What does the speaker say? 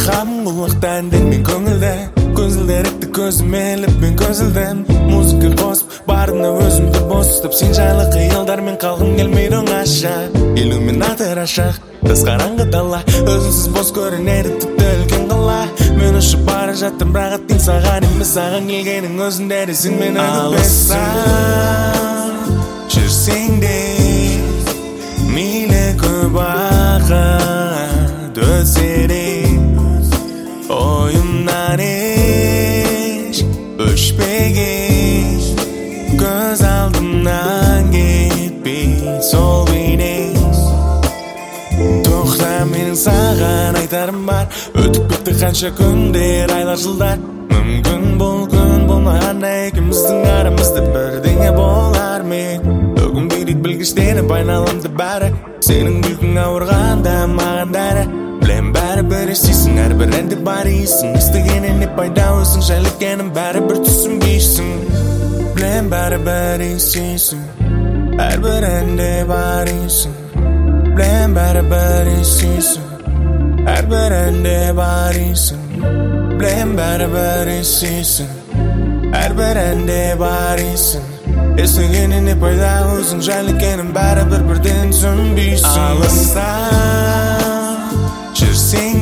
Ham kulaktan men köngülde Gözlerekti gözüme elip men közüldem Muzika kosp barına özümde bostop Sen jaylı kıyıldar men kalgım gelmeydi aşa Illuminator aşak Tez karangı dala Özünsüz boz görüneri tüptü ölken kala Men uçup bara jattım rağıttın sağan emes Sağan gelgenin özünderisin men ögüp bessa Жүрсең де мейлі көп уақыт өтсе де ойымнан еш өшпеген көз алдымнан кетпей сол бейнең тоқта менің саған айтарым бар өтіп кетті қанша күндер айлар жылдар мүмкін бұл күн болмағанда екеуміздің арамызда бірдеңе болар ма бүгін билейді білгіштеніп айналамды бәрі сенің күлкің ауырғанда маған дәрі білем бәрібір естисің әрбір әнде бар иісің естігеннен не пайда өзің жайлы екенін бәрібір түсінбейсің білем бәрібір естисің әрбір әнде бар иісің білем бәрібір естисің әрбір әнде бар иісің білем бәрібір естисің әрбір әнде бар иісің естігеннен не пайда өзің жайлы екенін бәрібір бірден түсінбейсің алыста жүрсең